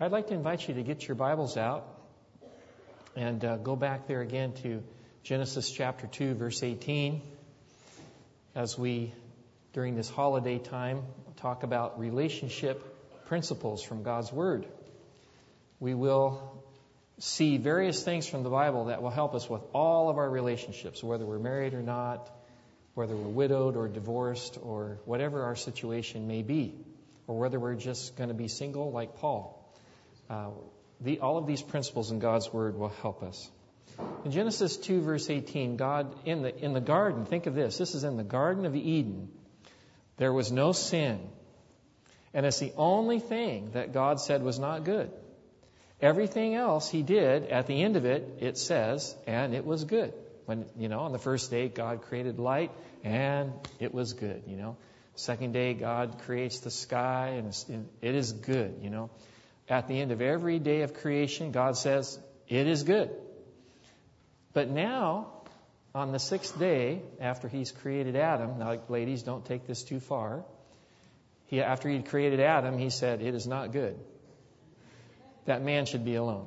I'd like to invite you to get your Bibles out and go back there again to Genesis chapter 2, verse 18, as we, during this holiday time, talk about relationship principles from God's Word. We will see various things from the Bible that will help us with all of our relationships, whether we're married or not, whether we're widowed or divorced, or whatever our situation may be, or whether we're just going to be single like Paul. All of these principles in God's Word will help us. In Genesis 2, verse 18, God, in the garden, think of this. This is in the Garden of Eden. There was no sin. And it's the only thing that God said was not good. Everything else He did, at the end of it, it says, and it was good. When, on the first day, God created light, and it was good, Second day, God creates the sky, and it is good, At the end of every day of creation, God says, it is good. But now, on the sixth day, after He's created Adam, now, ladies, don't take this too far. After He created Adam, He said, it is not good. That man should be alone.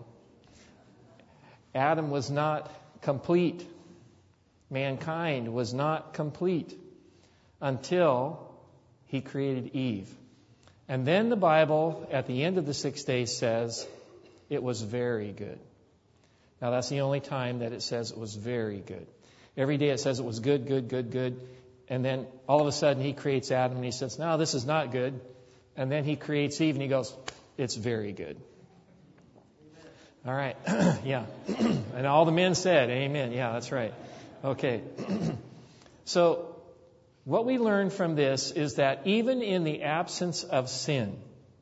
Adam was not complete. Mankind was not complete until He created Eve. And then the Bible, at the end of the sixth day, says it was very good. Now, that's the only time that it says it was very good. Every day it says it was good, good, good, good. And then all of a sudden He creates Adam and He says, no, this is not good. And then He creates Eve and He goes, it's very good. All right. Yeah. And all the men said, amen. Yeah, that's right. Okay. So what we learn from this is that even in the absence of sin,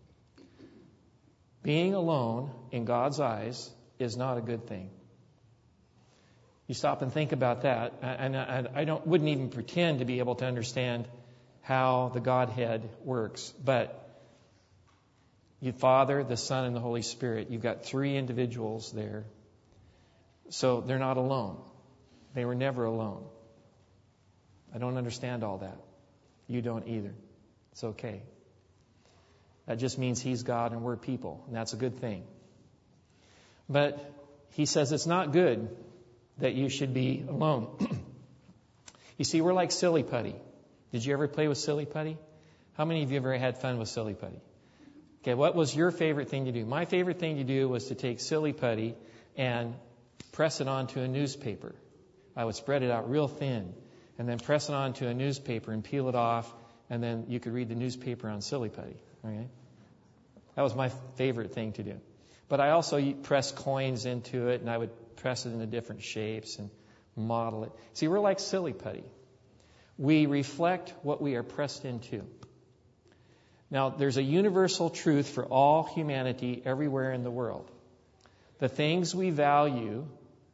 being alone in God's eyes is not a good thing. You stop and think about that, and I wouldn't even pretend to be able to understand how the Godhead works. But you, Father, the Son, and the Holy Spirit, you've got three individuals there. So they're not alone. They were never alone. I don't understand all that. You don't either. It's okay. That just means He's God and we're people, and that's a good thing. But He says it's not good that you should be alone. You see, we're like silly putty. Did you ever play with silly putty? How many of you ever had fun with silly putty? Okay, what was your favorite thing to do? My favorite thing to do was to take silly putty and press it onto a newspaper. I would spread it out real thin and then press it onto a newspaper and peel it off, and then you could read the newspaper on silly putty. Okay? That was my favorite thing to do. But I also press coins into it, and I would press it into different shapes and model it. See, we're like silly putty. We reflect what we are pressed into. Now, there's a universal truth for all humanity everywhere in the world. The things we value,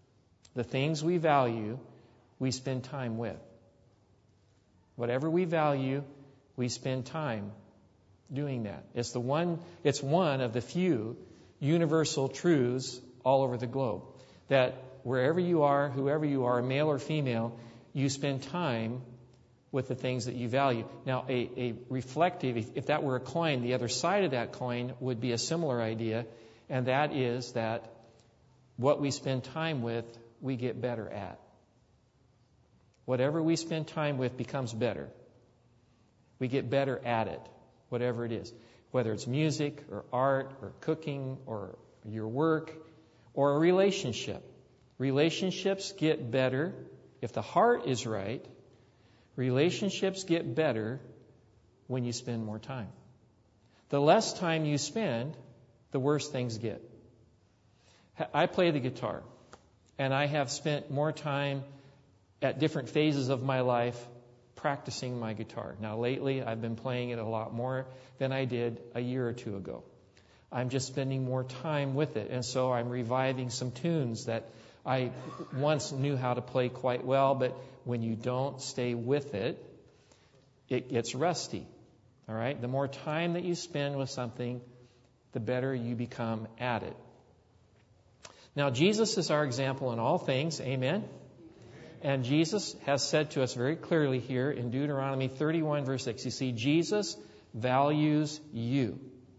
we spend time with. Whatever we value, we spend time doing that. It's one of the few universal truths all over the globe. That wherever you are, whoever you are, male or female, you spend time with the things that you value. Now, a reflective, if that were a coin, the other side of that coin would be a similar idea, and that is that what we spend time with, we get better at. Whatever we spend time with becomes better. We get better at it, whatever it is. Whether it's music or art or cooking or your work or a relationship. Relationships get better if the heart is right. Relationships get better when you spend more time. The less time you spend, the worse things get. I play the guitar, and I have spent more time at different phases of my life practicing my guitar. Now, lately, I've been playing it a lot more than I did a year or two ago. I'm just spending more time with it, and so I'm reviving some tunes that I once knew how to play quite well, but when you don't stay with it, it gets rusty. All right? The more time that you spend with something, the better you become at it. Now, Jesus is our example in all things. Amen? And Jesus has said to us very clearly here in Deuteronomy 31, verse 6. You see, Jesus values you.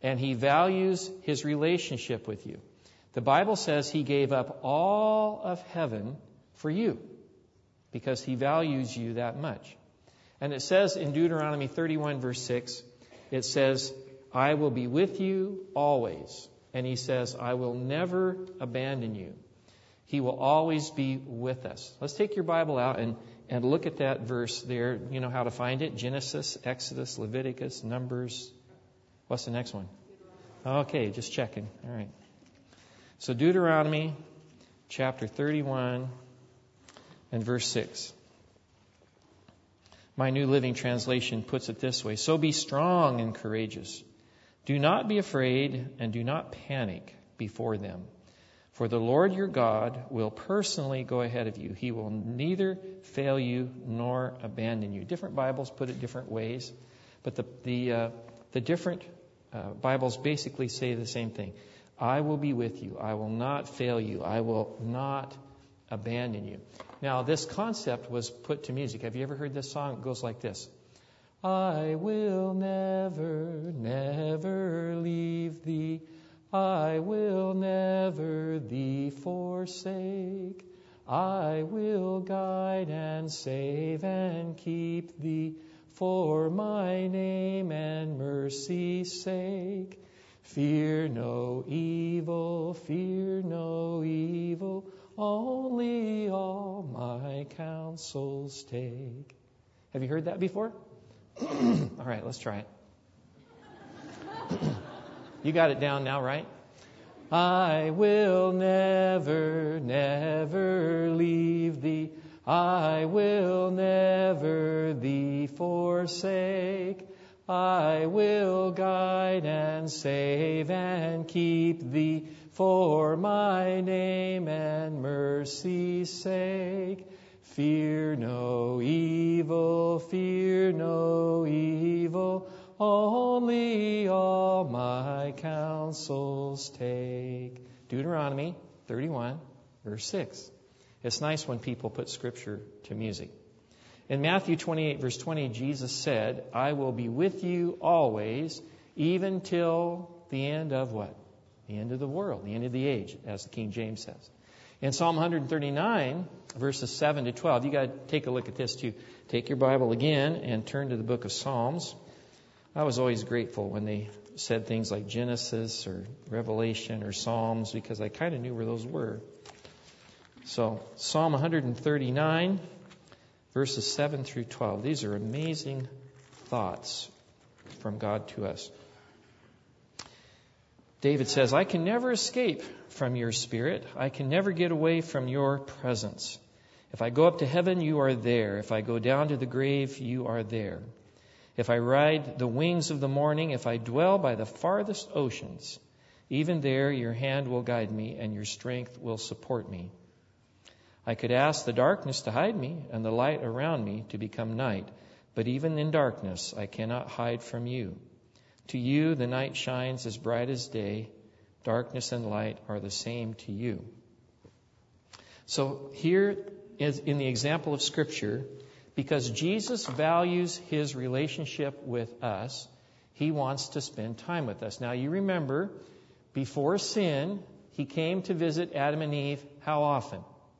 And He values His relationship with you. The Bible says He gave up all of heaven for you because He values you that much. And it says in Deuteronomy 31, verse 6, it says, I will be with you always. And He says, I will never abandon you. He will always be with us. Let's take your Bible out and look at that verse there. You know how to find it? Genesis, Exodus, Leviticus, Numbers. What's the next one? Okay, just checking. All right. So Deuteronomy chapter 31 and verse 6. My New Living Translation puts it this way. So be strong and courageous. Do not be afraid and do not panic before them. For the Lord your God will personally go ahead of you. He will neither fail you nor abandon you. Different Bibles put it different ways. But the different Bibles basically say the same thing. I will be with you. I will not fail you. I will not abandon you. Now, this concept was put to music. Have you ever heard this song? It goes like this. I will never, never leave thee. I will never thee forsake. I will guide and save and keep thee for my name and mercy's sake. Fear no evil, only all my counsels take. Have you heard that before? All right, let's try it. You got it down now, right? I will never, never leave thee. I will never thee forsake. I will guide and save and keep thee for my name and mercy's sake. Fear no evil, only all my counsels take. Deuteronomy 31, verse 6. It's nice when people put Scripture to music. In Matthew 28, verse 20, Jesus said, I will be with you always, even till the end of what? The end of the world, the end of the age, as the King James says. In Psalm 139, verses 7 to 12, you got to take a look at this too. Take your Bible again and turn to the book of Psalms. I was always grateful when they said things like Genesis or Revelation or Psalms because I kind of knew where those were. So, Psalm 139, verses 7 through 12. These are amazing thoughts from God to us. David says, I can never escape from your spirit. I can never get away from your presence. If I go up to heaven, you are there. If I go down to the grave, you are there. If I ride the wings of the morning, if I dwell by the farthest oceans, even there your hand will guide me and your strength will support me. I could ask the darkness to hide me and the light around me to become night, but even in darkness I cannot hide from you. To you the night shines as bright as day. Darkness and light are the same to you. So here is in the example of Scripture, because Jesus values His relationship with us, He wants to spend time with us. Now you remember, before sin, He came to visit Adam and Eve how often?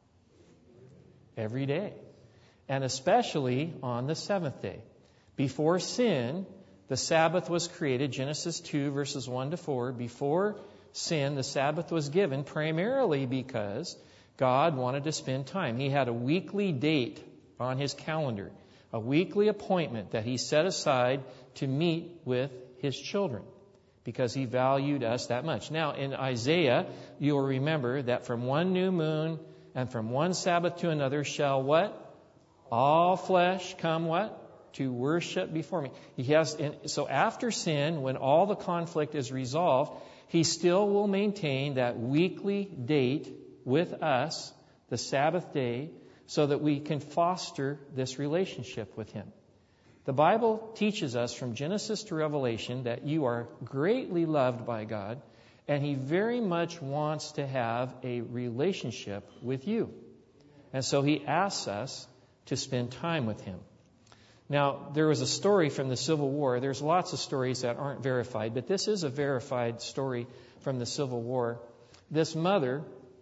Every day. And especially on the seventh day. Before sin, the Sabbath was created, Genesis 2, verses 1 to 4. Before sin, the Sabbath was given primarily because God wanted to spend time. He had a weekly date on His calendar, a weekly appointment that He set aside to meet with His children because He valued us that much. Now, in Isaiah, you'll remember that from one new moon and from one Sabbath to another shall what? All flesh come what? To worship before me. So after sin, when all the conflict is resolved, He still will maintain that weekly date with us, the Sabbath day, so that we can foster this relationship with Him. The Bible teaches us from Genesis to Revelation that you are greatly loved by God, and He very much wants to have a relationship with you. And so He asks us to spend time with Him. Now, there was a story from the Civil War. There's lots of stories that aren't verified, but this is a verified story from the Civil War. This mother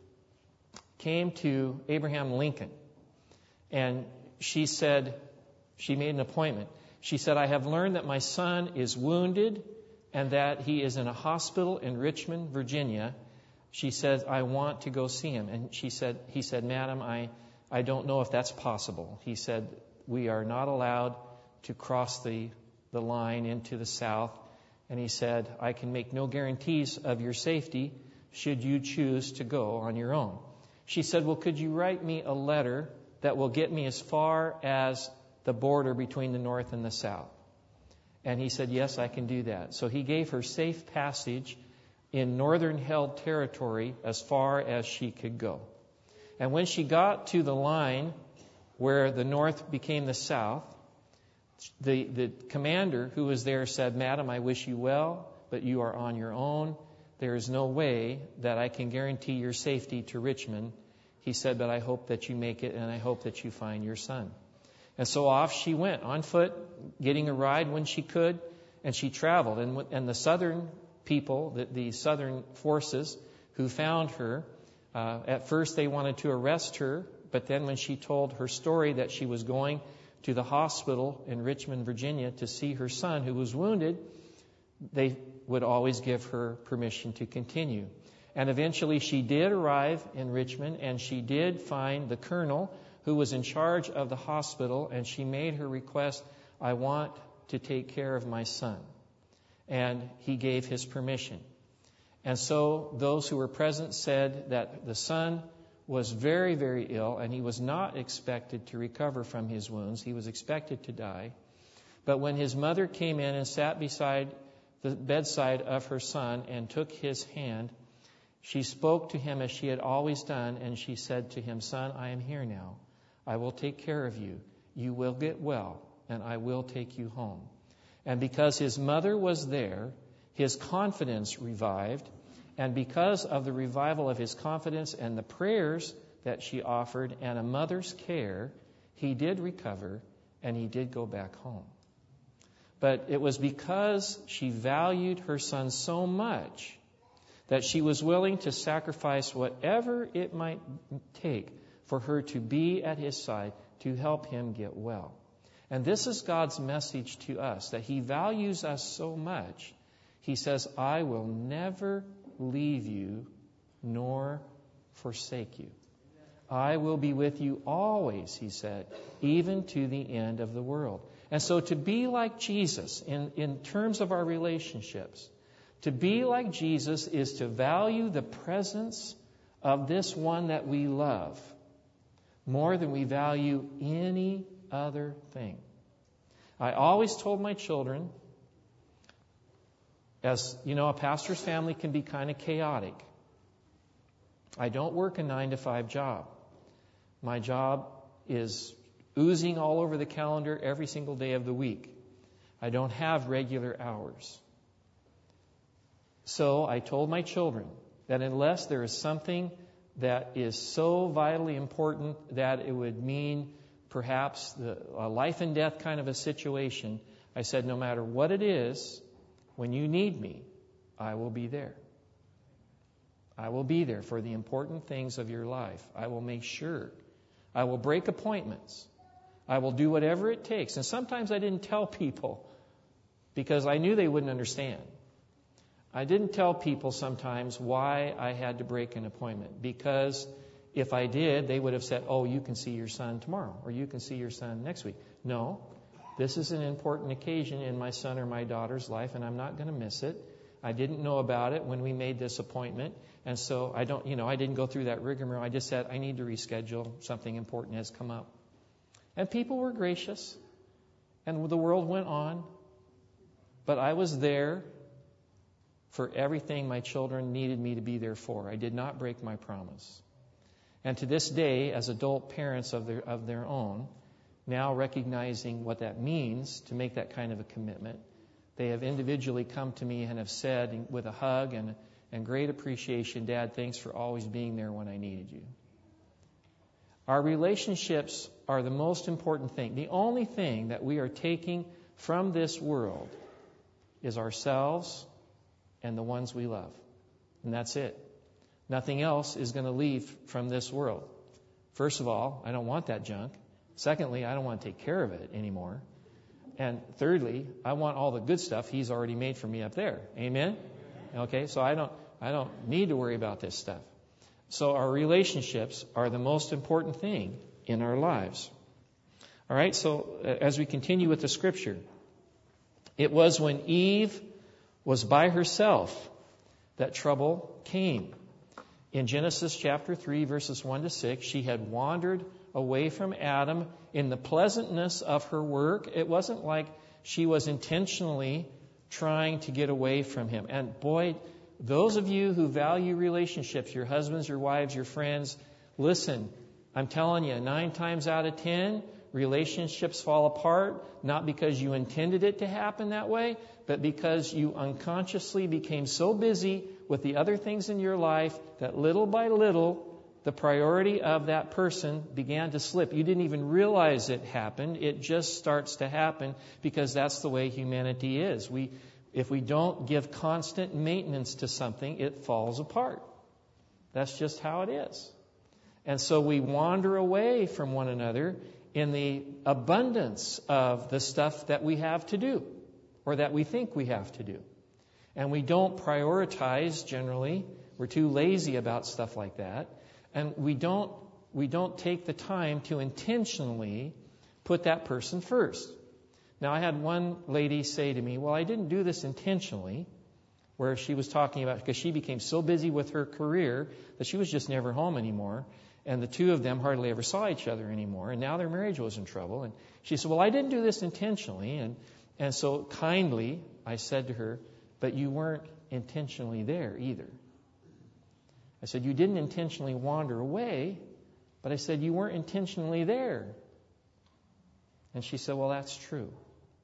came to Abraham Lincoln, and she made an appointment. She said, I have learned that my son is wounded and that he is in a hospital in Richmond, Virginia. She said, I want to go see him. And he said, Madam, I don't know if that's possible. He said, we are not allowed to cross the line into the South. And he said, I can make no guarantees of your safety should you choose to go on your own. She said, well, could you write me a letter that will get me as far as the border between the North and the South? And he said, yes, I can do that. So he gave her safe passage in northern held territory as far as she could go. And when she got to the line where the North became the South, the commander who was there said, Madam, I wish you well, but you are on your own. There is no way that I can guarantee your safety to Richmond. He said, but I hope that you make it, and I hope that you find your son. And so off she went on foot, getting a ride when she could, and she traveled. And the southern people, the southern forces who found her, at first they wanted to arrest her, but then when she told her story that she was going to the hospital in Richmond, Virginia to see her son who was wounded, they would always give her permission to continue. And eventually she did arrive in Richmond, and she did find the colonel who was in charge of the hospital, and she made her request, I want to take care of my son. And he gave his permission. And so those who were present said that the son was very, very ill, and he was not expected to recover from his wounds. He was expected to die. But when his mother came in and sat beside the bedside of her son and took his hand, she spoke to him as she had always done, and she said to him, Son, I am here now. I will take care of you. You will get well, and I will take you home. And because his mother was there, his confidence revived. And because of the revival of his confidence and the prayers that she offered and a mother's care, he did recover, and he did go back home. But it was because she valued her son so much that she was willing to sacrifice whatever it might take for her to be at his side to help him get well. And this is God's message to us, that he values us so much. He says, I will never leave you nor forsake you. I will be with you always, he said, even to the end of the world. And so to be like Jesus in terms of our relationships, to be like Jesus is to value the presence of this one that we love more than we value any other thing. I always told my children, as you know, a pastor's family can be kind of chaotic. I don't work a 9-to-5 job. My job is oozing all over the calendar every single day of the week. I don't have regular hours. So I told my children that unless there is something that is so vitally important that it would mean perhaps a life and death kind of a situation, I said, no matter what it is, when you need me, I will be there. I will be there for the important things of your life. I will make sure. I will break appointments. I will do whatever it takes. And sometimes I didn't tell people because I knew they wouldn't understand. I didn't tell people sometimes why I had to break an appointment, because if I did, they would have said, oh, you can see your son tomorrow, or you can see your son next week. No, this is an important occasion in my son or my daughter's life, and I'm not going to miss it. I didn't know about it when we made this appointment, and so I didn't go through that rigmarole. I just said, I need to reschedule. Something important has come up. And people were gracious, and the world went on, but I was there for everything my children needed me to be there for. I did not break my promise. And to this day, as adult parents of their own, now recognizing what that means to make that kind of a commitment, they have individually come to me and have said with a hug and great appreciation, Dad, thanks for always being there when I needed you. Our relationships are the most important thing. The only thing that we are taking from this world is ourselves and the ones we love. And that's it. Nothing else is going to leave from this world. First of all, I don't want that junk. Secondly, I don't want to take care of it anymore. And thirdly, I want all the good stuff He's already made for me up there. Amen? Okay, so I don't need to worry about this stuff. So our relationships are the most important thing in our lives. All right, so as we continue with the scripture, it was when Eve was by herself that trouble came. In Genesis chapter 3, verses 1 to 6, she had wandered away from Adam in the pleasantness of her work. It wasn't like she was intentionally trying to get away from him. And boy, those of you who value relationships, your husbands, your wives, your friends, listen, I'm telling you, 9 times out of 10, relationships fall apart, not because you intended it to happen that way, but because you unconsciously became so busy with the other things in your life that little by little, the priority of that person began to slip. You didn't even realize it happened. It just starts to happen because that's the way humanity is. If we don't give constant maintenance to something, it falls apart. That's just how it is. And so we wander away from one another in the abundance of the stuff that we have to do or that we think we have to do. And we don't prioritize generally. We're too lazy about stuff like that. And we don't take the time to intentionally put that person first. Now, I had one lady say to me, well, I didn't do this intentionally, where she was talking about, because she became so busy with her career that she was just never home anymore. And the two of them hardly ever saw each other anymore. And now their marriage was in trouble. And she said, well, I didn't do this intentionally. And so kindly, I said to her, but you weren't intentionally there either. I said, you didn't intentionally wander away, but I said, you weren't intentionally there. And she said, well, that's true.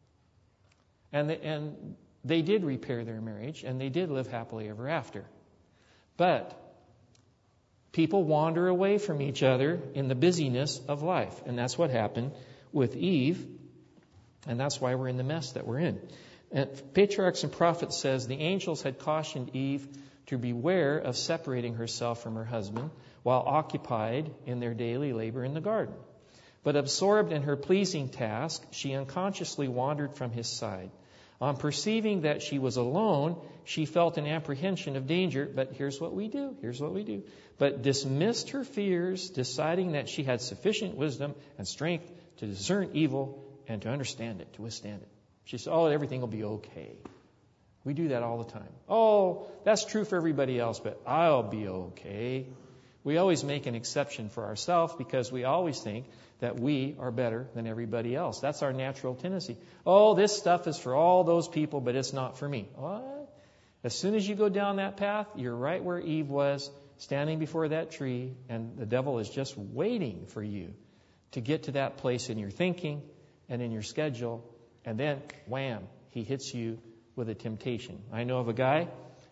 And they did repair their marriage, and they did live happily ever after. But people wander away from each other in the busyness of life. And that's what happened with Eve. And that's why we're in the mess that we're in. And Patriarchs and Prophets says the angels had cautioned Eve to beware of separating herself from her husband while occupied in their daily labor in the garden. But absorbed in her pleasing task, she unconsciously wandered from his side. On perceiving that she was alone, she felt an apprehension of danger. But here's what we do. But dismissed her fears, deciding that she had sufficient wisdom and strength to discern evil and to understand it, to withstand it. She said, everything will be okay. We do that all the time. That's true for everybody else, but I'll be okay. We always make an exception for ourselves because we always think that we are better than everybody else. That's our natural tendency. This stuff is for all those people, but it's not for me. What? As soon as you go down that path, you're right where Eve was, standing before that tree, and the devil is just waiting for you to get to that place in your thinking and in your schedule, and then, wham, he hits you with a temptation. I know of a guy,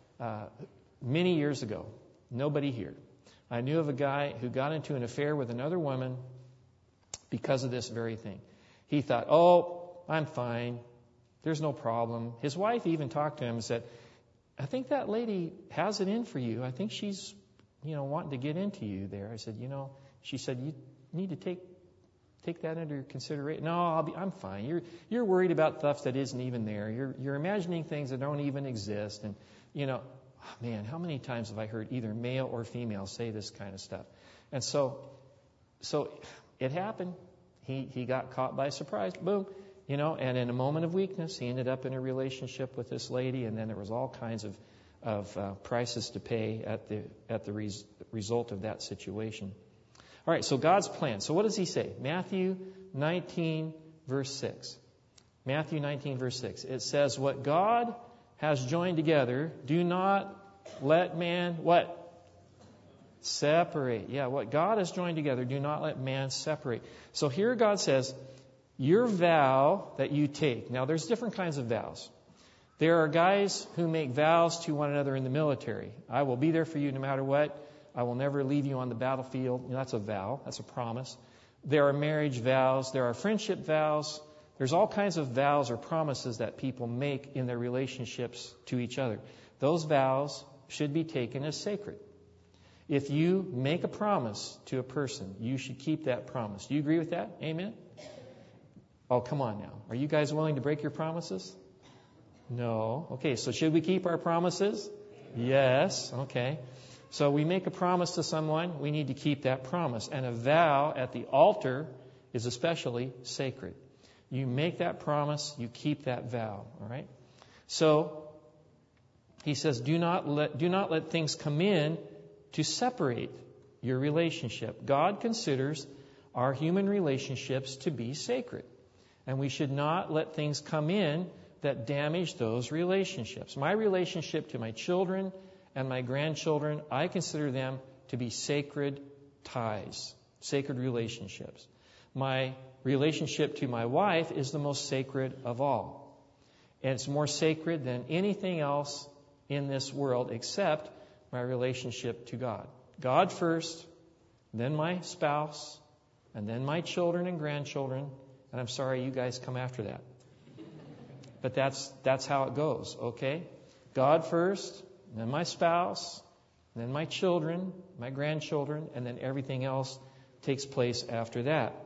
many years ago, nobody here, I knew of a guy who got into an affair with another woman because of this very thing. He thought, I'm fine. There's no problem. His wife even talked to him and said, I think that lady has it in for you. I think she's, wanting to get into you there. I said, she said, you need to take that under consideration. No, I'm fine. You're worried about stuff that isn't even there. You're imagining things that don't even exist. And, man, how many times have I heard either male or female say this kind of stuff? And so it happened. He got caught by surprise. Boom. And in a moment of weakness, he ended up in a relationship with this lady, and then there was all kinds of prices to pay at the result of that situation. All right, so God's plan. So what does he say? Matthew 19, verse 6. Matthew 19, verse 6. It says, what God has joined together, do not let man, what? Separate. Yeah, what God has joined together, do not let man separate. So here God says, your vow that you take. Now, there's different kinds of vows. There are guys who make vows to one another in the military. I will be there for you no matter what. I will never leave you on the battlefield. You know, that's a vow. That's a promise. There are marriage vows. There are friendship vows. There's all kinds of vows or promises that people make in their relationships to each other. Those vows should be taken as sacred. If you make a promise to a person, you should keep that promise. Do you agree with that? Amen? Oh, come on now. Are you guys willing to break your promises? No. Okay, so should we keep our promises? Yes. Okay. So we make a promise to someone, we need to keep that promise. And a vow at the altar is especially sacred. You make that promise, you keep that vow. All right? So he says, do not let things come in to separate your relationship. God considers our human relationships to be sacred. And we should not let things come in that damage those relationships. My relationship to my children and my grandchildren, I consider them to be sacred ties, sacred relationships. My relationship to my wife is the most sacred of all. And it's more sacred than anything else in this world except my relationship to God. God first, then my spouse, and then my children and grandchildren. And I'm sorry, you guys come after that. But that's how it goes, okay? God first, then my spouse, then my children, my grandchildren, and then everything else takes place after that.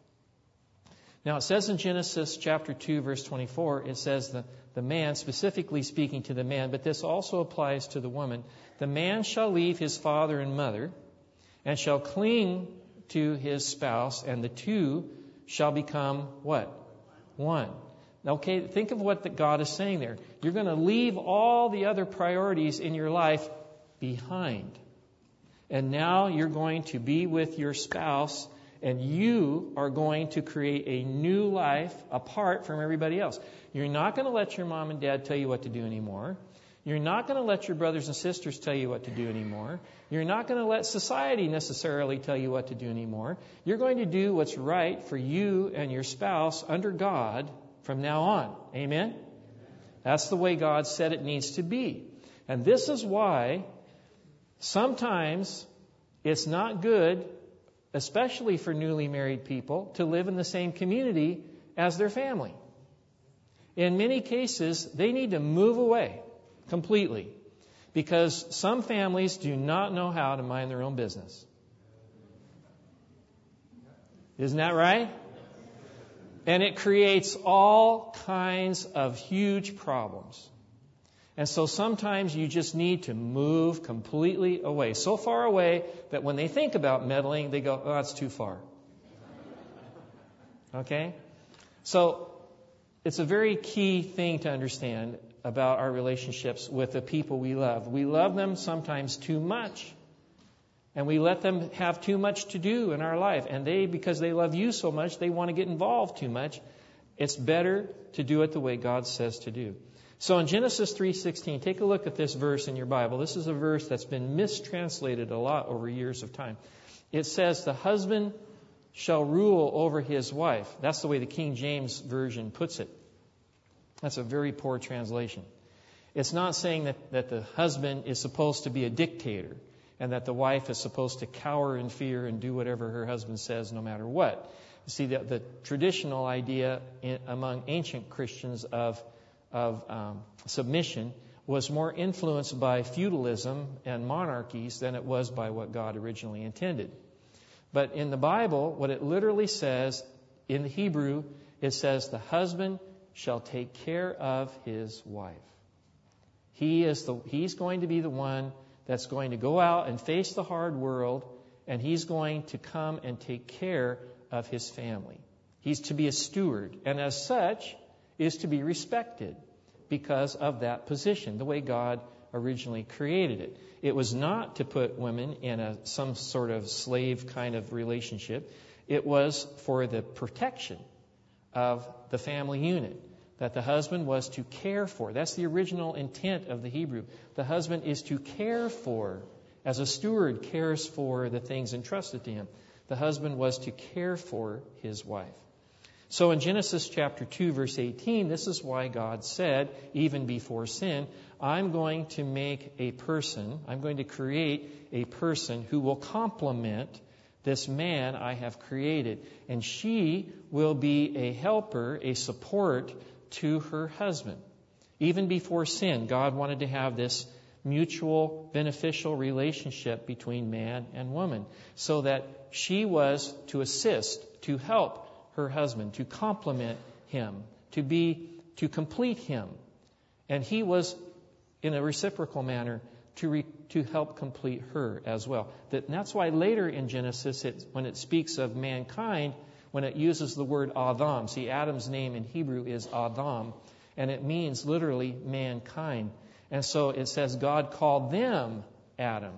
Now it says in Genesis chapter 2, verse 24, it says the man, specifically speaking to the man, but this also applies to the woman, the man shall leave his father and mother and shall cling to his spouse, and the two shall become what? One. Okay, think of what God is saying there. You're going to leave all the other priorities in your life behind. And now you're going to be with your spouse, and you are going to create a new life apart from everybody else. You're not going to let your mom and dad tell you what to do anymore. You're not going to let your brothers and sisters tell you what to do anymore. You're not going to let society necessarily tell you what to do anymore. You're going to do what's right for you and your spouse under God from now on. Amen? That's the way God said it needs to be. And this is why sometimes it's not good, especially for newly married people, to live in the same community as their family. In many cases, they need to move away completely because some families do not know how to mind their own business. Isn't that right? And it creates all kinds of huge problems. And so sometimes you just need to move completely away. So far away that when they think about meddling, they go, oh, that's too far. Okay? So it's a very key thing to understand about our relationships with the people we love. We love them sometimes too much. And we let them have too much to do in our life. And because they love you so much, they want to get involved too much. It's better to do it the way God says to do. So in Genesis 3:16, take a look at this verse in your Bible. This is a verse that's been mistranslated a lot over years of time. It says, the husband shall rule over his wife. That's the way the King James Version puts it. That's a very poor translation. It's not saying that the husband is supposed to be a dictator and that the wife is supposed to cower in fear and do whatever her husband says no matter what. You see, the traditional idea among ancient Christians of submission was more influenced by feudalism and monarchies than it was by what God originally intended. But in the Bible, what it literally says, in the Hebrew, it says, the husband shall take care of his wife. He's going to be the one that's going to go out and face the hard world, and he's going to come and take care of his family. He's to be a steward, and as such, is to be respected because of that position, the way God originally created it. It was not to put women in some sort of slave kind of relationship. It was for the protection of the family unit, that the husband was to care for. That's the original intent of the Hebrew. The husband is to care for, as a steward cares for the things entrusted to him. The husband was to care for his wife. So in Genesis chapter 2, verse 18, this is why God said, even before sin, I'm going to create a person who will complement this man I have created. And she will be a helper, a support to her husband. Even before sin, God wanted to have this mutual beneficial relationship between man and woman, so that she was to assist, to help her husband, to complement him, to complete him. And he was, in a reciprocal manner, to help complete her as well. And that's why later in Genesis, when it speaks of mankind, when it uses the word Adam, see, Adam's name in Hebrew is Adam, and it means literally mankind. And so it says God called them Adam,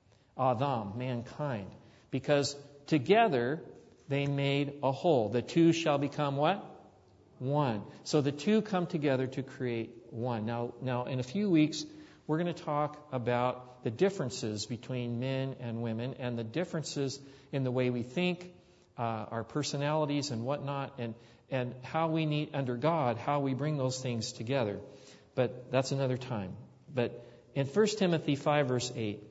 mankind, because together they made a whole. The two shall become what? One. So the two come together to create one. Now in a few weeks, we're going to talk about the differences between men and women and the differences in the way we think, our personalities and whatnot, and how we need, under God, how we bring those things together. But that's another time. But in 1 Timothy 5, verse 8,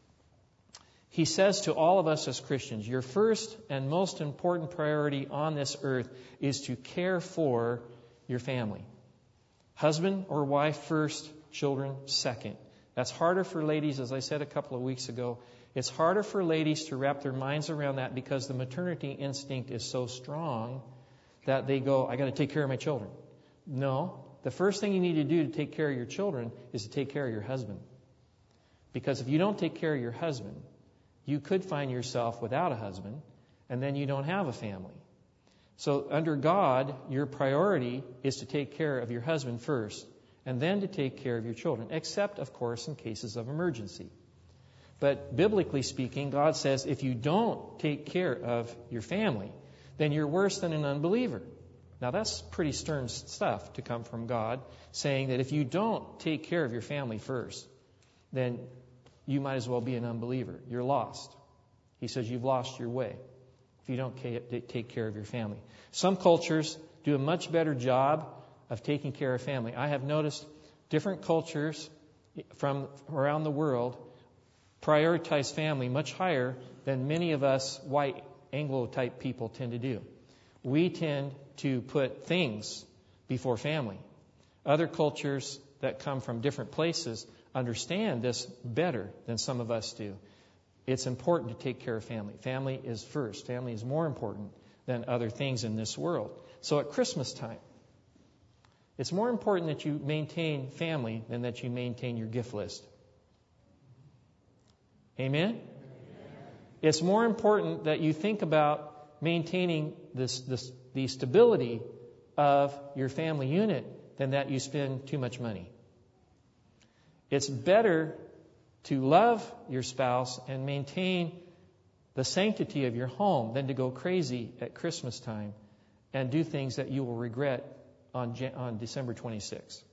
he says to all of us as Christians, your first and most important priority on this earth is to care for your family. Husband or wife first, children second. That's harder for ladies, as I said a couple of weeks ago. It's harder for ladies to wrap their minds around that because the maternity instinct is so strong that they go, I got to take care of my children. No, the first thing you need to do to take care of your children is to take care of your husband. Because if you don't take care of your husband, you could find yourself without a husband, and then you don't have a family. So under God, your priority is to take care of your husband first, and then to take care of your children, except, of course, in cases of emergency. But biblically speaking, God says if you don't take care of your family, then you're worse than an unbeliever. Now, that's pretty stern stuff to come from God, saying that if you don't take care of your family first, then you might as well be an unbeliever. You're lost. He says you've lost your way if you don't take care of your family. Some cultures do a much better job of taking care of family. I have noticed different cultures from around the world prioritize family much higher than many of us white Anglo-type people tend to do. We tend to put things before family. Other cultures that come from different places understand this better than some of us do. It's important to take care of family. Family is first. Family is more important than other things in this world. So at Christmas time, it's more important that you maintain family than that you maintain your gift list. Amen? It's more important that you think about maintaining the stability of your family unit than that you spend too much money. It's better to love your spouse and maintain the sanctity of your home than to go crazy at Christmas time and do things that you will regret on December 26th.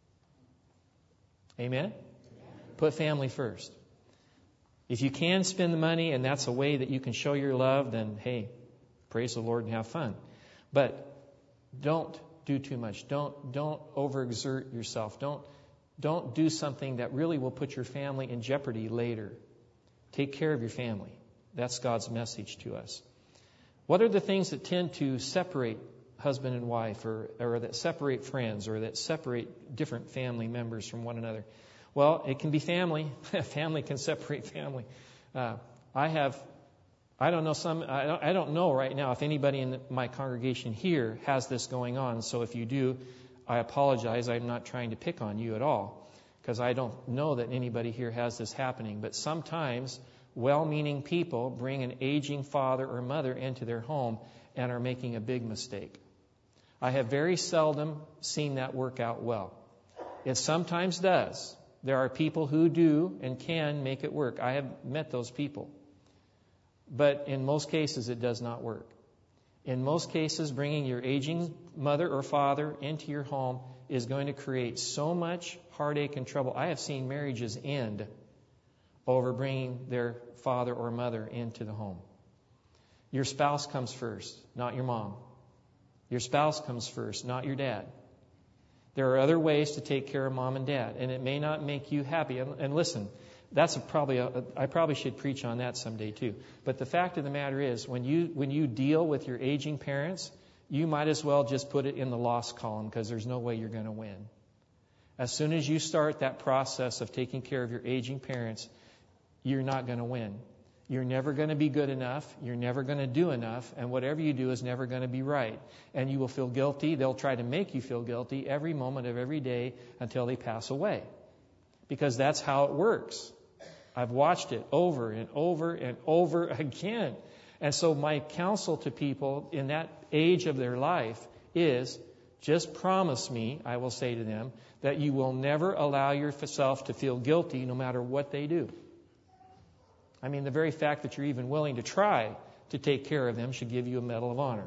Amen? Put family first. If you can spend the money and that's a way that you can show your love, then hey, praise the Lord and have fun. But don't do too much. Don't overexert yourself. Don't do something that really will put your family in jeopardy later. Take care of your family. That's God's message to us. What are the things that tend to separate husband and wife, or that separate friends, or that separate different family members from one another? Well, it can be family. Family can separate family. I don't know right now if anybody in my congregation here has this going on. So if you do, I apologize. I'm not trying to pick on you at all, because I don't know that anybody here has this happening. But sometimes well-meaning people bring an aging father or mother into their home and are making a big mistake. I have very seldom seen that work out well. It sometimes does. There are people who do and can make it work. I have met those people. But in most cases, it does not work. In most cases, bringing your aging mother or father into your home is going to create so much heartache and trouble. I have seen marriages end over bringing their father or mother into the home. Your spouse comes first, not your mom. Your spouse comes first, not your dad. There are other ways to take care of mom and dad, and it may not make you happy. And listen, I probably should preach on that someday too. But the fact of the matter is, when you deal with your aging parents, you might as well just put it in the loss column, because there's no way you're going to win. As soon as you start that process of taking care of your aging parents, you're not going to win. You're never going to be good enough. You're never going to do enough. And whatever you do is never going to be right. And you will feel guilty. They'll try to make you feel guilty every moment of every day until they pass away. Because that's how it works. I've watched it over and over and over again. And so my counsel to people in that age of their life is, just promise me, I will say to them, that you will never allow yourself to feel guilty no matter what they do. I mean, the very fact that you're even willing to try to take care of them should give you a Medal of Honor.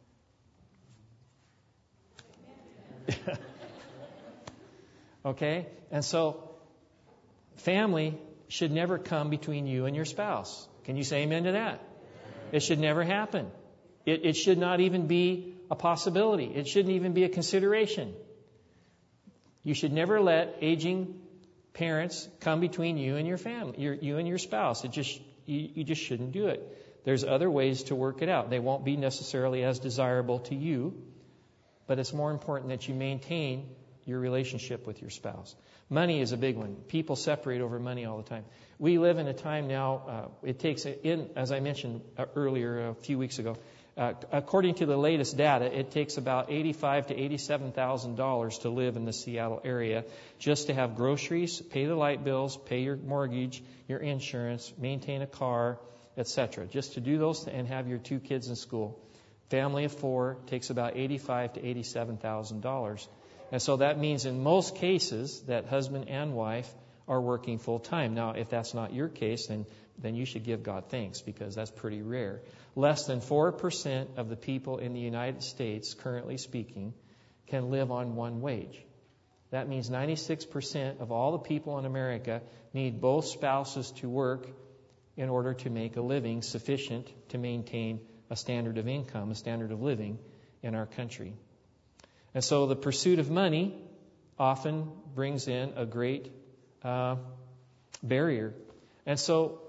Okay? And so, family should never come between you and your spouse. Can you say amen to that? It should never happen. It should not even be a possibility. It shouldn't even be a consideration. You should never let aging parents come between you and your family, you and your spouse. You just shouldn't do it. There's other ways to work it out. They won't be necessarily as desirable to you, but it's more important that you maintain your relationship with your spouse. Money is a big one. People separate over money all the time. We live in a time now, it takes, as I mentioned earlier a few weeks ago, according to the latest data, it takes about $85,000 to $87,000 to live in the Seattle area just to have groceries, pay the light bills, pay your mortgage, your insurance, maintain a car, etc. Just to do those and have your 2 kids in school. Family of 4 takes about $85,000 to $87,000. And so that means in most cases that husband and wife are working full time. Now, if that's not your case, then you should give God thanks, because that's pretty rare. Less than 4% of the people in the United States, currently speaking, can live on one wage. That means 96% of all the people in America need both spouses to work in order to make a living sufficient to maintain a standard of income, a standard of living in our country. And so the pursuit of money often brings in a great barrier. And so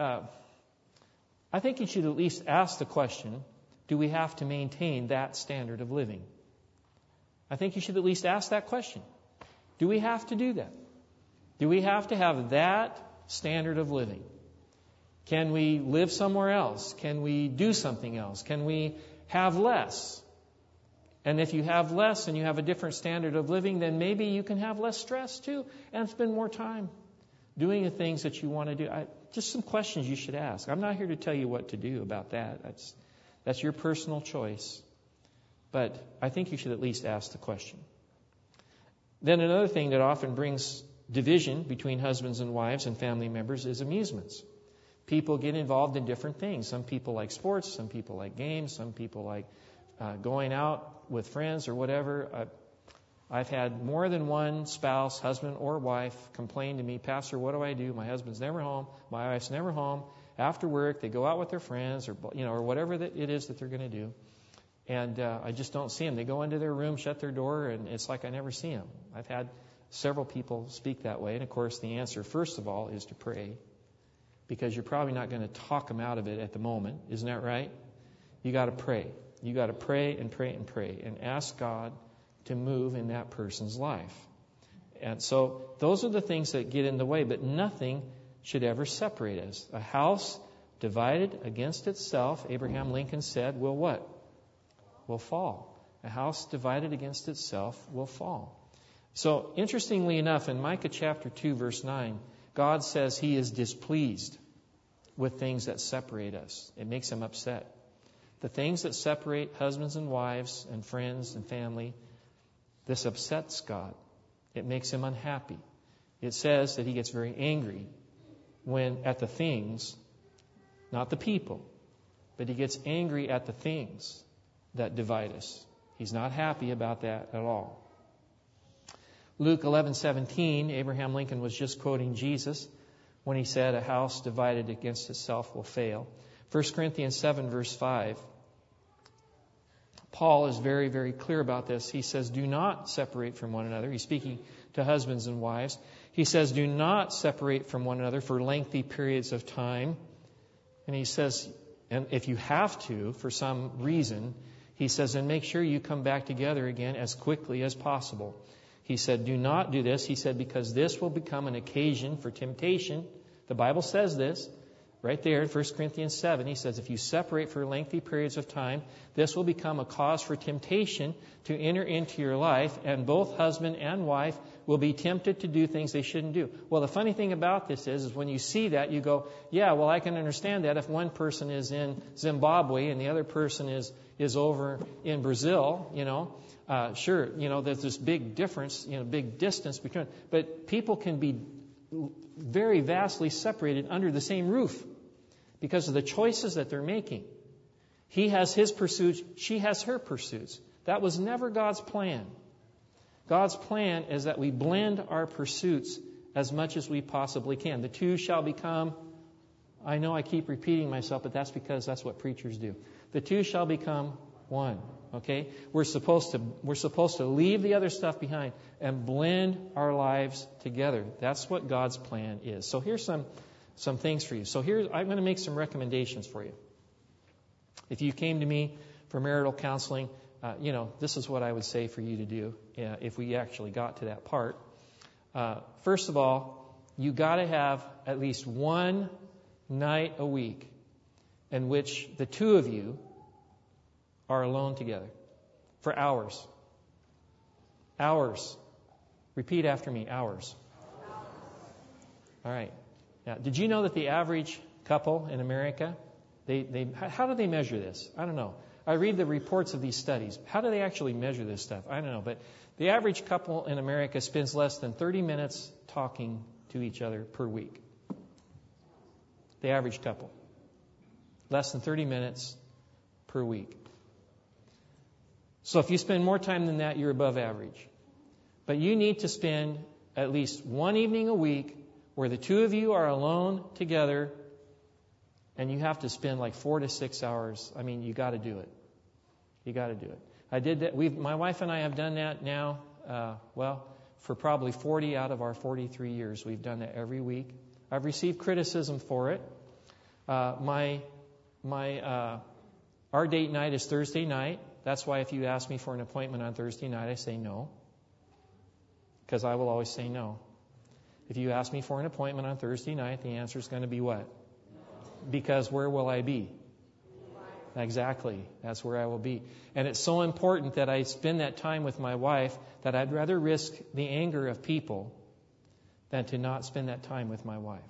I think you should at least ask the question, do we have to maintain that standard of living? I think you should at least ask that question. Do we have to do that? Do we have to have that standard of living? Can we live somewhere else? Can we do something else? Can we have less? And if you have less and you have a different standard of living, then maybe you can have less stress too and spend more time doing the things that you want to do. Just some questions you should ask. I'm not here to tell you what to do about that. That's your personal choice. But I think you should at least ask the question. Then another thing that often brings division between husbands and wives and family members is amusements. People get involved in different things. Some people like sports, some people like games, some people like going out with friends or whatever. I've had more than one spouse, husband or wife, complain to me, Pastor, what do I do? My husband's never home. My wife's never home. After work, they go out with their friends or whatever it is that they're going to do. And I just don't see them. They go into their room, shut their door, and it's like I never see them. I've had several people speak that way. And, of course, the answer, first of all, is to pray. Because you're probably not going to talk them out of it at the moment. Isn't that right? You got to pray. You got to pray and pray and pray and ask God to move in that person's life. And so those are the things that get in the way, but nothing should ever separate us. A house divided against itself, Abraham Lincoln said, will what? Will fall. A house divided against itself will fall. So interestingly enough, in Micah chapter 2, verse 9, God says He is displeased with things that separate us. It makes Him upset. The things that separate husbands and wives and friends and family, this upsets God. It makes Him unhappy. It says that He gets very angry when at the things, not the people, but He gets angry at the things that divide us. He's not happy about that at all. Luke 11:17, Abraham Lincoln was just quoting Jesus when he said, a house divided against itself will fail. 1 Corinthians 7, verse 5, Paul is very, very clear about this. He says, do not separate from one another. He's speaking to husbands and wives. He says, do not separate from one another for lengthy periods of time. And he says, and if you have to, for some reason, he says, and make sure you come back together again as quickly as possible. He said, do not do this. He said, because this will become an occasion for temptation. The Bible says this right there in 1 Corinthians 7. He says, if you separate for lengthy periods of time, this will become a cause for temptation to enter into your life, and both husband and wife will be tempted to do things they shouldn't do. Well, the funny thing about this is when you see that, you go, yeah, well, I can understand that if one person is in Zimbabwe and the other person is over in Brazil, sure, there's this big difference, big distance between. But people can be very vastly separated under the same roof because of the choices that they're making. He has his pursuits, she has her pursuits. That was never God's plan. God's plan is that we blend our pursuits as much as we possibly can. The two shall become, I know I keep repeating myself, but that's because that's what preachers do. The two shall become one. Okay? We're supposed to leave the other stuff behind and blend our lives together. That's what God's plan is. So here's some things for you. So I'm going to make some recommendations for you. If you came to me for marital counseling, this is what I would say for you to do if we actually got to that part. First of all, you got to have at least one night a week in which the two of you are alone together for hours. Hours. Repeat after me, hours. All right. Now, did you know that the average couple in America, how do they measure this? I don't know. I read the reports of these studies. How do they actually measure this stuff? I don't know. But the average couple in America spends less than 30 minutes talking to each other per week. The average couple. Less than 30 minutes per week. So if you spend more time than that, you're above average. But you need to spend at least one evening a week where the two of you are alone together, and you have to spend like 4 to 6 hours. I mean, you got to do it. You got to do it. I did that. My wife and I have done that now, for probably 40 out of our 43 years. We've done that every week. I've received criticism for it. Our date night is Thursday night. That's why if you ask me for an appointment on Thursday night, I say no. Because I will always say no. If you ask me for an appointment on Thursday night, the answer is going to be what? Because where will I be? Exactly. That's where I will be. And it's so important that I spend that time with my wife that I'd rather risk the anger of people than to not spend that time with my wife.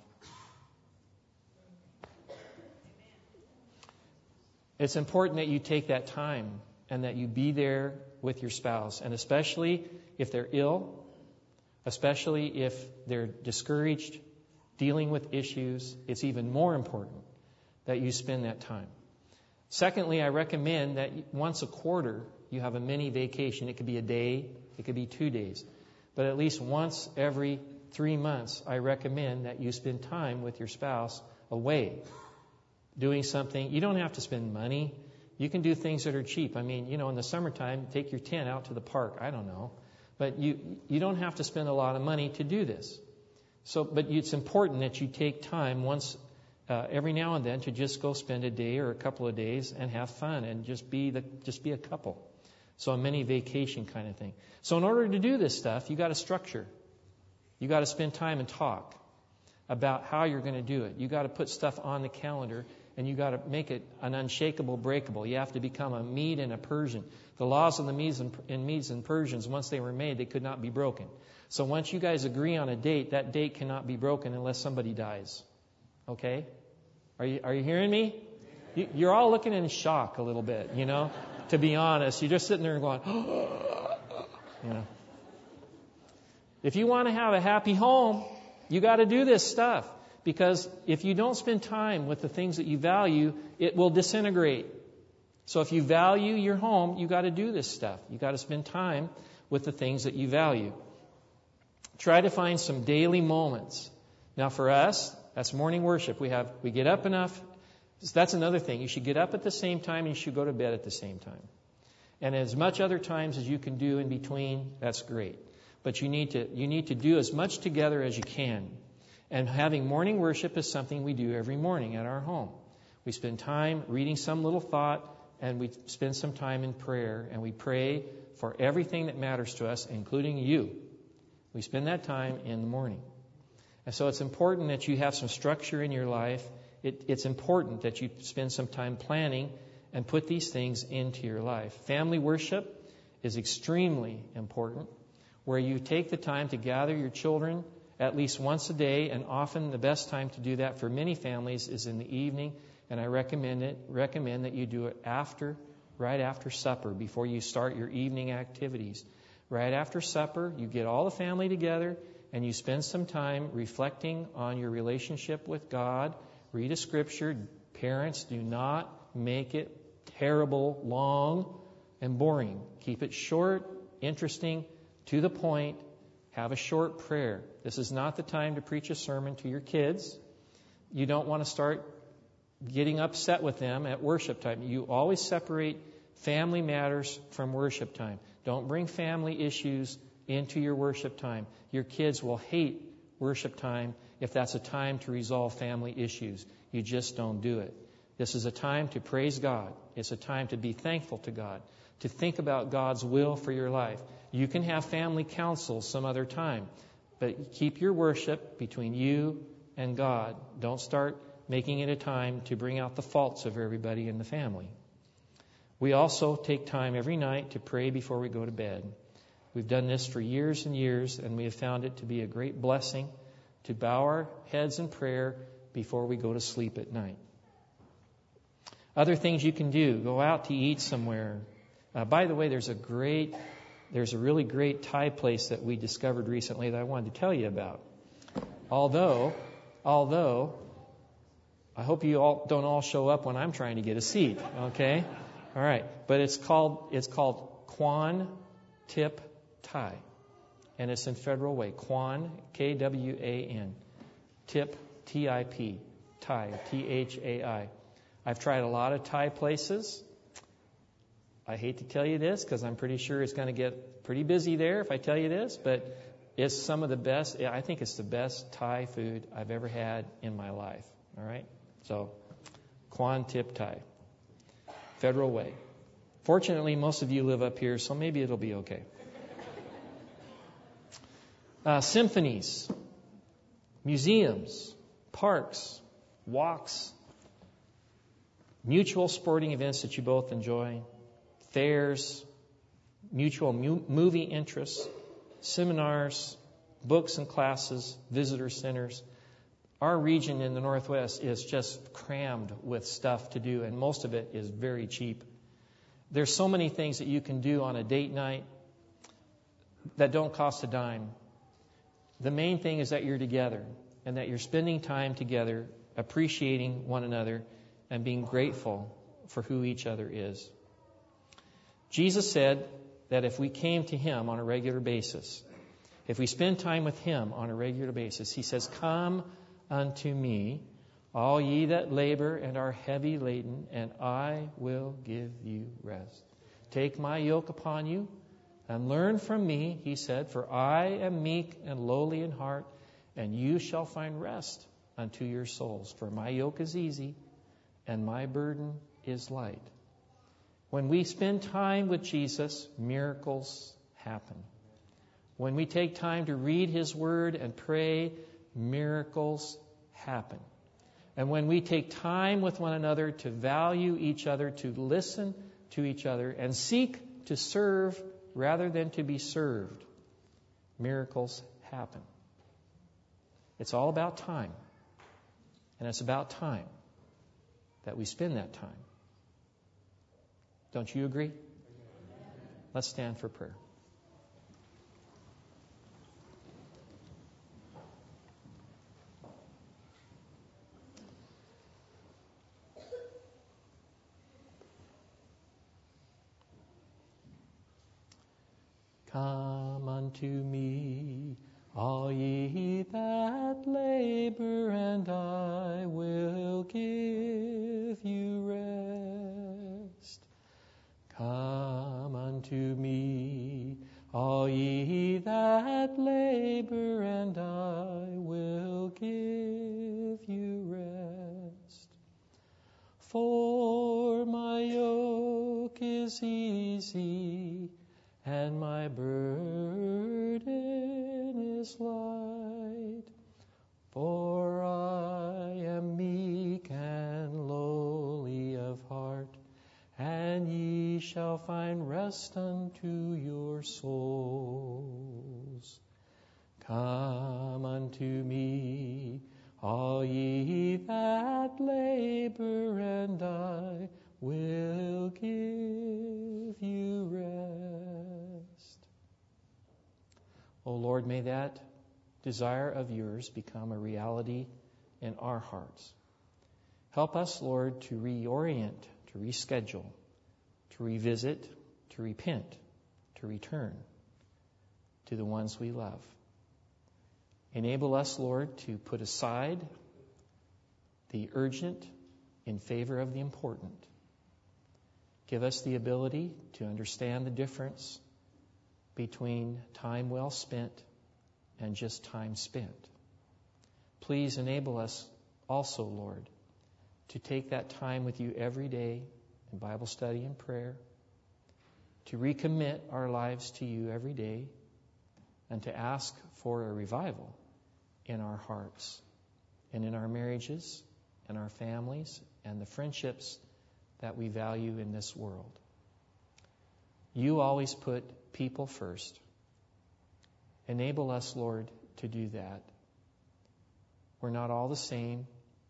It's important that you take that time and that you be there with your spouse. And especially if they're ill, especially if they're discouraged, dealing with issues, it's even more important that you spend that time. Secondly, I recommend that once a quarter you have a mini vacation. It could be a day, it could be 2 days. But at least once every 3 months, I recommend that you spend time with your spouse away, doing something. You don't have to spend money. You can do things that are cheap. I mean, in the summertime, take your tent out to the park. I don't know. But you don't have to spend a lot of money to do this. But it's important that you take time once every now and then to just go spend a day or a couple of days and have fun and just be a couple. So a mini vacation kind of thing. So in order to do this stuff, you got to structure. You got to spend time and talk about how you're going to do it. You got to put stuff on the calendar, and you got to make it an unshakable breakable. You have to become a Mede and a Persian. The laws of the Medes and Persians, once they were made, they could not be broken. So once you guys agree on a date, that date cannot be broken unless somebody dies. Okay? Are you hearing me? You're all looking in shock a little bit, to be honest. You're just sitting there and going, If you want to have a happy home, you got to do this stuff. Because if you don't spend time with the things that you value, it will disintegrate. So if you value your home, you got to do this stuff. You got to spend time with the things that you value. Try to find some daily moments. Now for us, that's morning worship. We get up enough. That's another thing. You should get up at the same time and you should go to bed at the same time. And as much other times as you can do in between, that's great. But you need to do as much together as you can. And having morning worship is something we do every morning at our home. We spend time reading some little thought, and we spend some time in prayer, and we pray for everything that matters to us, including you. We spend that time in the morning. And so it's important that you have some structure in your life. It's important that you spend some time planning and put these things into your life. Family worship is extremely important, where you take the time to gather your children at least once a day, and often the best time to do that for many families is in the evening, and I recommend that you do it right after supper, before you start your evening activities. Right after supper, you get all the family together, and you spend some time reflecting on your relationship with God. Read a scripture. Parents, do not make it terrible, long, and boring. Keep it short, interesting, to the point. Have a short prayer. This is not the time to preach a sermon to your kids. You don't want to start getting upset with them at worship time. You always separate family matters from worship time. Don't bring family issues into your worship time. Your kids will hate worship time if that's a time to resolve family issues. You just don't do it. This is a time to praise God. It's a time to be thankful to God, to think about God's will for your life. You can have family council some other time, but keep your worship between you and God. Don't start making it a time to bring out the faults of everybody in the family. We also take time every night to pray before we go to bed. We've done this for years and years, and we have found it to be a great blessing to bow our heads in prayer before we go to sleep at night. Other things you can do: go out to eat somewhere. By the way, there's a really great Thai place that we discovered recently that I wanted to tell you about. Although, I hope you don't all show up when I'm trying to get a seat, okay? All right, but it's called Quan Tip Thai, and it's in Federal Way. Quan, Kwan, Tip, T-I-P, Thai, Thai. I've tried a lot of Thai places. I hate to tell you this because I'm pretty sure it's going to get pretty busy there if I tell you this, but it's some of the best. I think it's the best Thai food I've ever had in my life. All right? So, Quan Tip Thai, Federal Way. Fortunately, most of you live up here, so maybe it'll be okay. Symphonies, museums, parks, walks, mutual sporting events that you both enjoy, fairs, mutual movie interests, seminars, books and classes, visitor centers. Our region in the Northwest is just crammed with stuff to do, and most of it is very cheap. There's so many things that you can do on a date night that don't cost a dime. The main thing is that you're together and that you're spending time together, appreciating one another and being grateful for who each other is. Jesus said that if we came to Him on a regular basis, if we spend time with Him on a regular basis, He says, "Come unto me, all ye that labor and are heavy laden, and I will give you rest. Take my yoke upon you and learn from me," He said, "for I am meek and lowly in heart, and you shall find rest unto your souls. For my yoke is easy and my burden is light." When we spend time with Jesus, miracles happen. When we take time to read His Word and pray, miracles happen. And when we take time with one another to value each other, to listen to each other, and seek to serve rather than to be served, miracles happen. It's all about time. And it's about time that we spend that time. Don't you agree? Let's stand for prayer. Come unto me, all ye that labor, and I will give you rest. Come easy, and my burden is light. For I am meek and lowly of heart, and ye shall find rest unto your souls. Come unto me, all ye that labor, and I will give you rest. O Lord, may that desire of yours become a reality in our hearts. Help us, Lord, to reorient, to reschedule, to revisit, to repent, to return to the ones we love. Enable us, Lord, to put aside the urgent in favor of the important. Give us the ability to understand the difference between time well spent and just time spent. Please enable us also, Lord, to take that time with you every day in Bible study and prayer, to recommit our lives to you every day, and to ask for a revival in our hearts and in our marriages and our families and the friendships that we value in this world. You always put people first. Enable us, Lord, to do that. We're not all the same.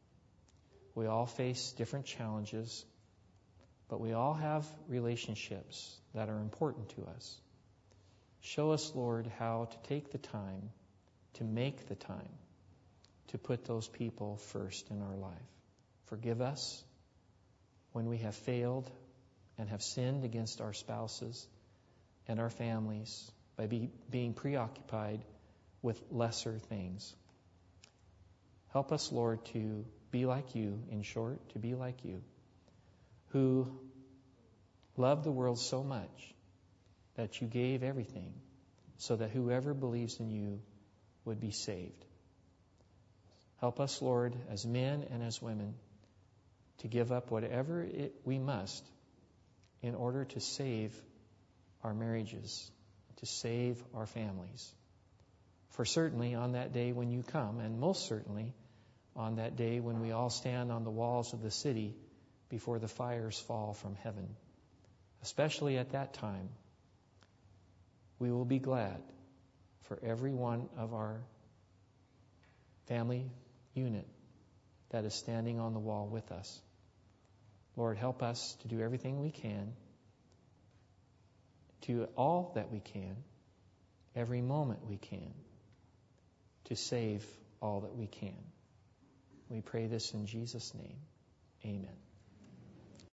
We all face different challenges, but we all have relationships that are important to us. Show us, Lord, how to take the time, to make the time, to put those people first in our life. Forgive us when we have failed and have sinned against our spouses and our families by being preoccupied with lesser things. Help us, Lord, to be like you, in short, to be like you, who loved the world so much that you gave everything so that whoever believes in you would be saved. Help us, Lord, as men and as women, to give up whatever we must in order to save our marriages, to save our families. For certainly on that day when you come, and most certainly on that day when we all stand on the walls of the city before the fires fall from heaven, especially at that time, we will be glad for every one of our family unit that is standing on the wall with us. Lord, help us to do everything we can, to all that we can, every moment we can, to save all that we can. We pray this in Jesus' name. Amen.